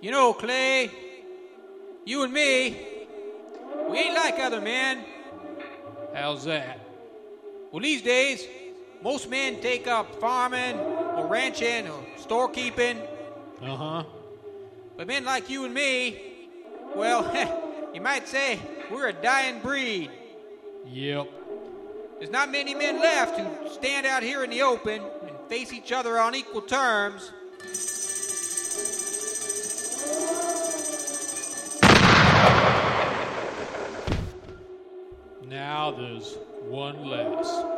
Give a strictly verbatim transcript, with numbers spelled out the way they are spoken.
You know, Clay, you and me, we ain't like other men. How's that? Well, these days, most men take up farming or ranching or storekeeping. Uh-huh. But men like you and me, well, you might say we're a dying breed. Yep. There's not many men left who stand out here in the open and face each other on equal terms. Now there's one less.